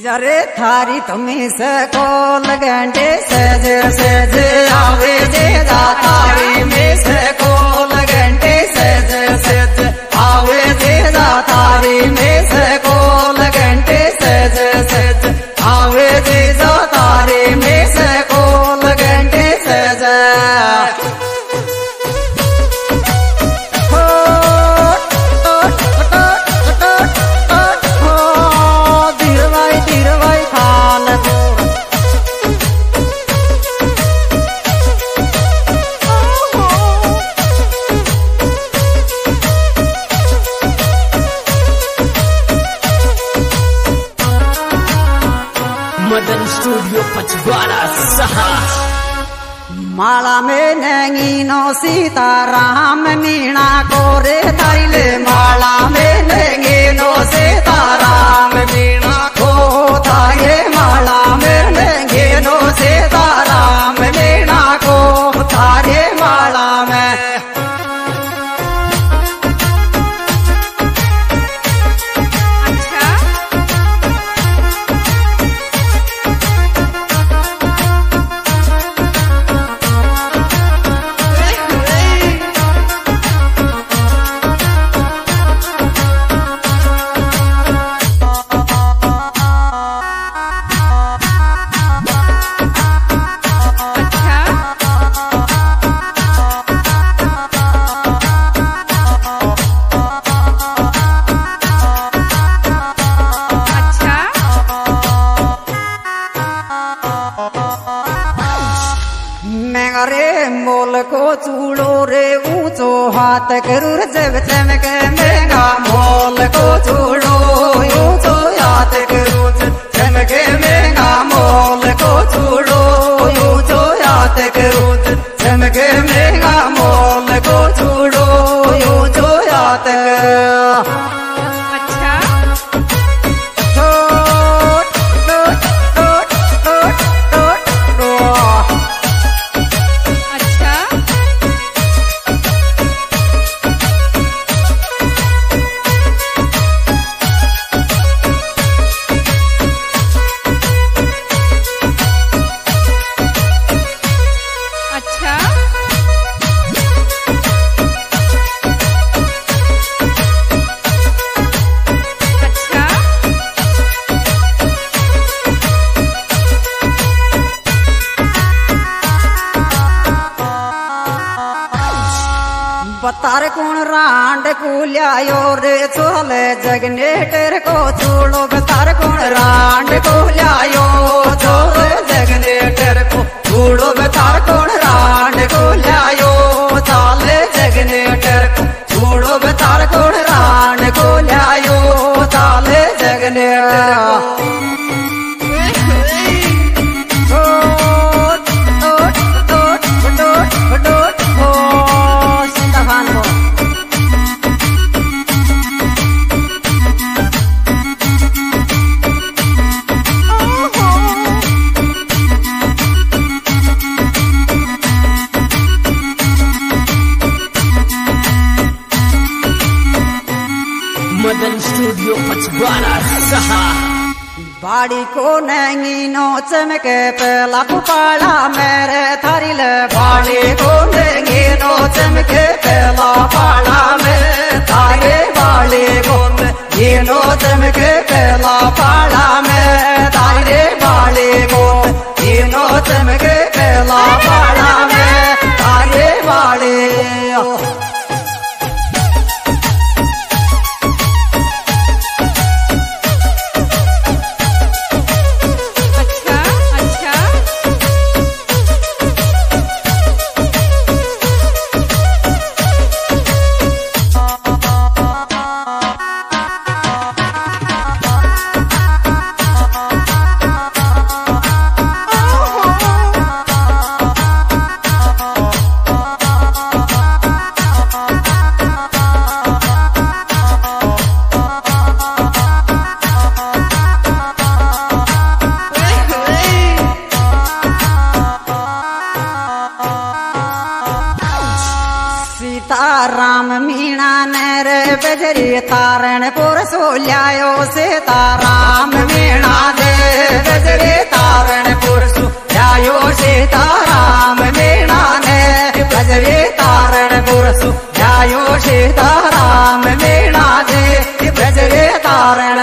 जीजा रे थारी तुम्हें से कोल घंटे सहज सहज आवे जीजा थारी में से कोल घंटे सहज सहज आवे जीजा थारी में से कोल घंटे सहज सहज आवे जीजा थारी में से कोल घंटे सहज मदन स्टूडियो पचवाड़ा सहा माला में नंगीनो सीताराम मीणा कोरे थाईले माला में नंगीनो सीताराम मीणा को थाये माला में नंगीनो सीताराम मीणा को थारे माला में रे मोल को चूड़ो रे ऊंचो हाथ करूर जब चमके महंगा मोल को चूड़ो ऊंचो हाथ करूर चमके महंगा मोल को चूड़ो ऊंचो हाथ करूर चमके महंगा मोल को चूड़ो ऊंचो हाथ बतार कौन रांड को लियायो रे चोले जगनेटर को चूड़ो बतार कौन रांड को लियायो चोले जगनेटर को चूड़ो बतार कौन रांड को लियायो चोले जगनेटर को चूड़ो बतार कौन रांड को लियायो चोले जगनेटर को मदन स्टूडियो पचवाड़ा सहा बाड़ी को नंगीनो चमके पहला पुपाड़ा मेरे थारिल बाड़ी को नंगीनो चमके पहला पाड़ा में थारे बाड़ी को नंगीनो चमके पहला पाड़ा में थारे बाड़ी को नंगीनो चमके पहला पाड़ा में थारे बाड़ी सीताराम मीणा ने रे बजरी तारण पुर सोल्यायो सीताराम मीणा दे बजरी तारण पुर सोल्यायो सीताराम मीणा ने बजरी तारण पुर सोल्यायो सीताराम मीणा दे बजरी तारण।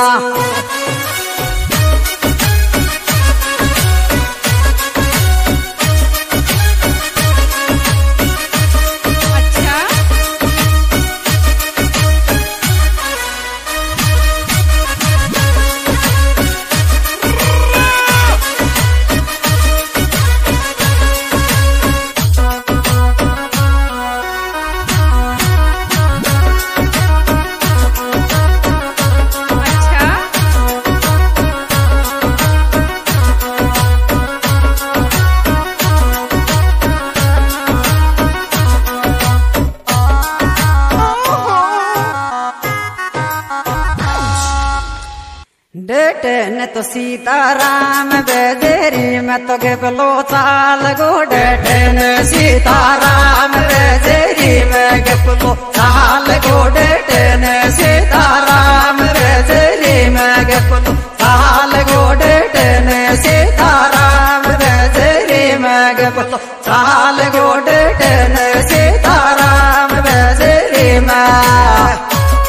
डेटन तो सीताराम बेजेरी में तो गेबलो चाल गो डेटन सीताराम बेजेरी में गेबलो चाल गो डेटन सीताराम बेजेरी में गेबलो चाल गो डेटन सीताराम बेजेरी में गेबलो चाल गो डेटन सीताराम बेजेरी में।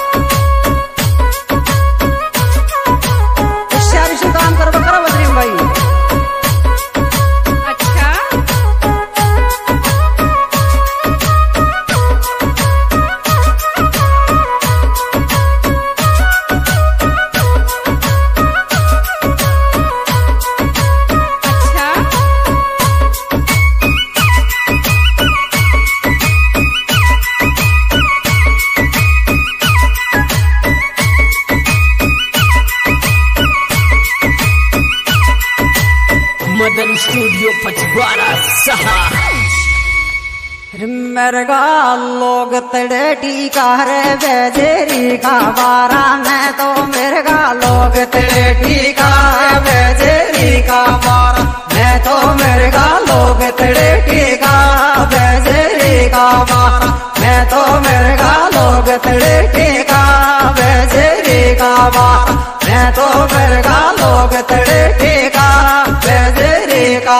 काम करो करो बदरीम भाई। अच्छा मदन स्टूडियो पचवाड़ा सहा। मरगा लोग तड़े टीका रे बेजेरी का बारा में तो मरगा लोग तड़े टीका रे बेजेरी का बारा मैं तो मरगा लोग तड़े टीका बेजेरी का बारा मैं तो मरगा लोग तड़े टीका बेजेरी का बारा मैं तो मरगा लोग तड़े टीका बेजेरी का।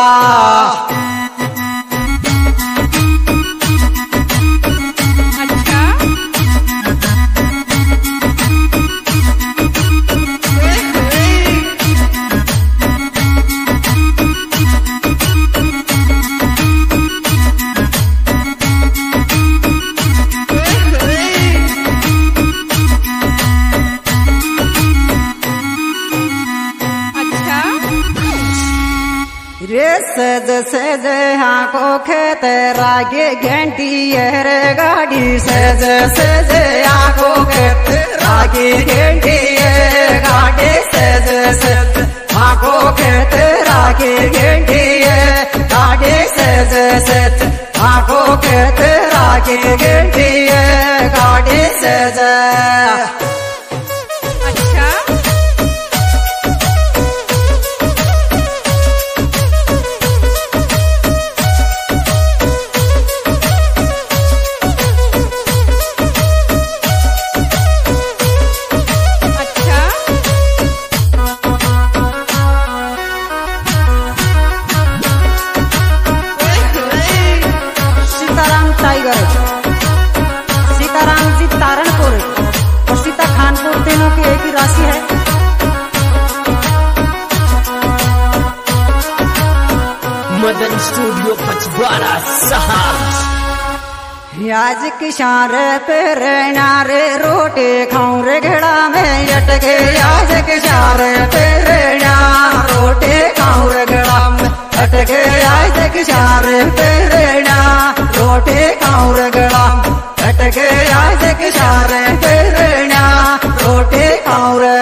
रे सज सज यहाँ को खेत रागे घंटी रे गाड़ी सज सज यहाँ को खेत रागे घंटी गाड़ी सज सज यहाँ को खेत रागे घंटी गाड़ी सज सज यहाँ को खेत रागे घंटी गाड़ी सज। सीताराम जी तारणपुर और सीता खानपुर तीनों की एक ही राशि है। मदन स्टूडियो पचवाड़ा सहा। आज किसान पे रे रोटी खाऊं रे घेड़ा में अटके आज किसान पे रोटी खाऊं रे घेड़ा में अटके आज किसान पे रोटी खाऊं रे घेड़ा में अटके आज किसान पे रोटी खाऊं रे।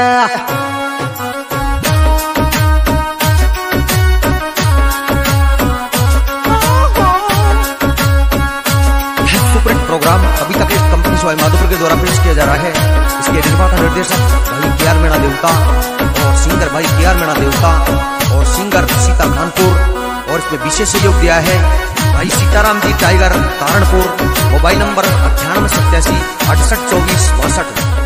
प्रोग्राम अभी तक इस कंपनी सवाई माधोपुर के द्वारा पेश किया जा रहा है। इसके निर्माता निर्देशक भाई केआर मीणा देवता और सिंगर भाई केआर मीणा देवता और सिंगर सीता खानपुर और इसमें विशेष सहयोग दिया है भाई Sitaram ji tiger कारणपुर, mobile number 9887 6824 62।